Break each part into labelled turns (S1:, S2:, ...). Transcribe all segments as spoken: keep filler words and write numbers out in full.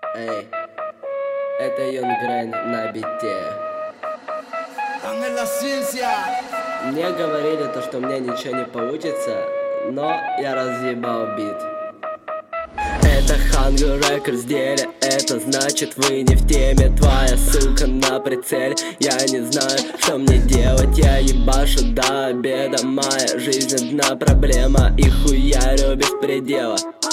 S1: Эй, это Юнгрейн на бите. Мне говорили то, что мне ничего не получится, но я разъебал бит. Это Hunger Records деле, это значит вы не в теме. Твоя ссылка на прицеле, я не знаю, что мне делать. Я ебашу до обеда, моя жизнь одна проблема, и хуярю без предела.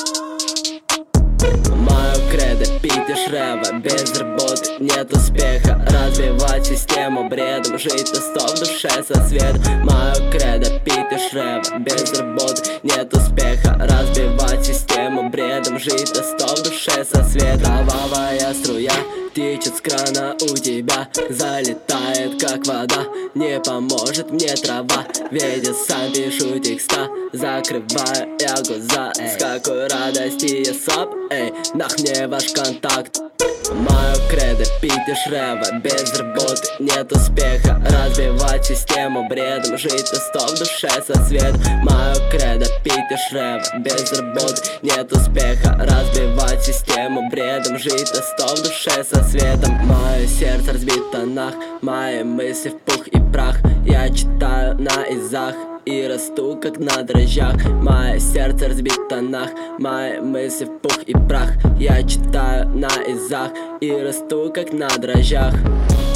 S1: Мое кредо пить и шрева, без работы нет успеха. Развивать систему бредом, жить на сто в душе со светом. Мое кредо пить и шрева, без работы нет успеха. Разбивать систему бредом, жить на сто в душе со светом. Кровавая струя течет с крана у тебя, залетает как вода. Не поможет мне трава, ведь я сам пишу текста. Закрываю я глаза, с какой радости я слаб. Эй, нах мне ваш контакт. Мое кредо пить и шрева, без работы нет успеха. Разбивать систему бредом, жить на сто в душе со светом. Мое кредо пить и шрева, без работы нет успеха. Разбивать систему бредом, жить на сто в душе со светом. Мое сердце разбито в тонах, мои мысли в пух и прах. Я читаю на изах и расту как на дрожжах. Мое сердце разбито в тонах, мои мысли в пух и прах. Я читаю на изах и расту как на дрожжах.